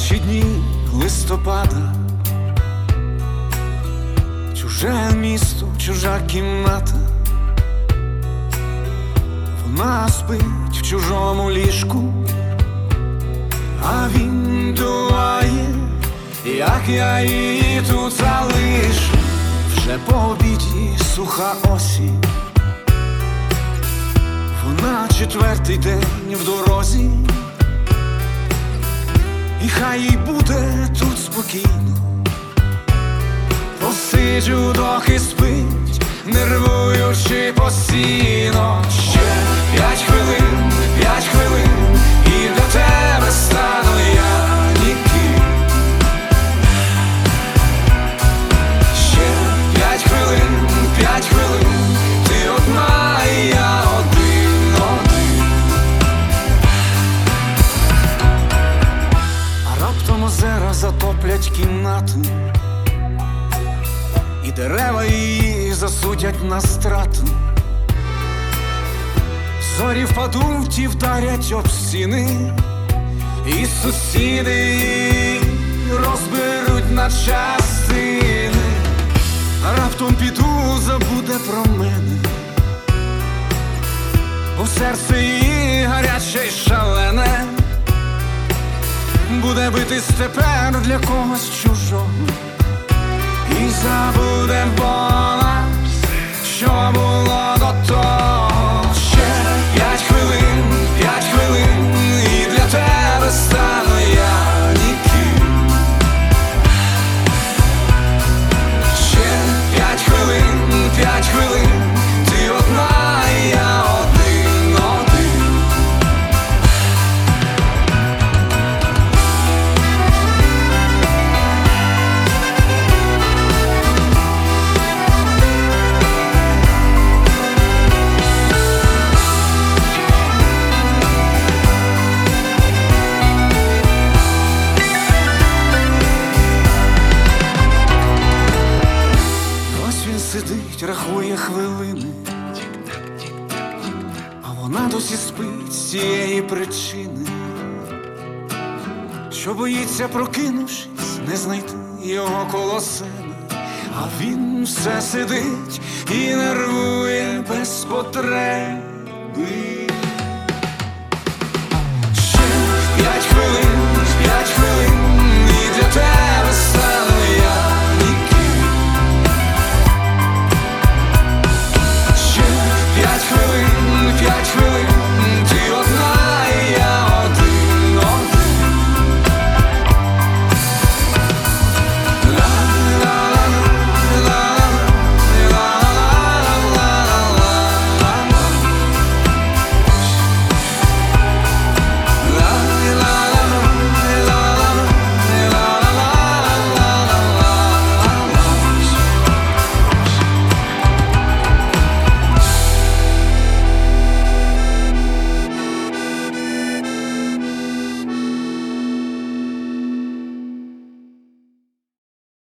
Перші дні листопада, чуже місто, чужа кімната. Вона спить в чужому ліжку, а він думає, як я її тут залишу. Вже по обіді суха осінь, вона четвертий день в дорозі, і хай їй буде тут спокійно. Посиджу, доки спить, нервуючи постійно. Ще 5 хвилин, 5 хвилин, і для тебе стану я ніким. Ще 5 хвилин, 5 хвилин, ти одна і я один. А раптом озера затоплять кімнату, і дерева її засудять на страту. Зорі впадуть і вдарять об стіни, і сусіди її розберуть на частини. Раптом піду, забуде про мене, бо серце її гаряче й шалене буде битись тепер для когось чужого. І забуде вона, що було до того. Ще 5 хвилин, 5 хвилин, і для тебе стану я ніким. Ще 5 хвилин, 5 хвилин, ти одна і я один. Сидить, рахує хвилини, а вона досі спить з цієї причини, що боїться, прокинувшись, не знайти його коло себе. А він все сидить і нервує без потреби.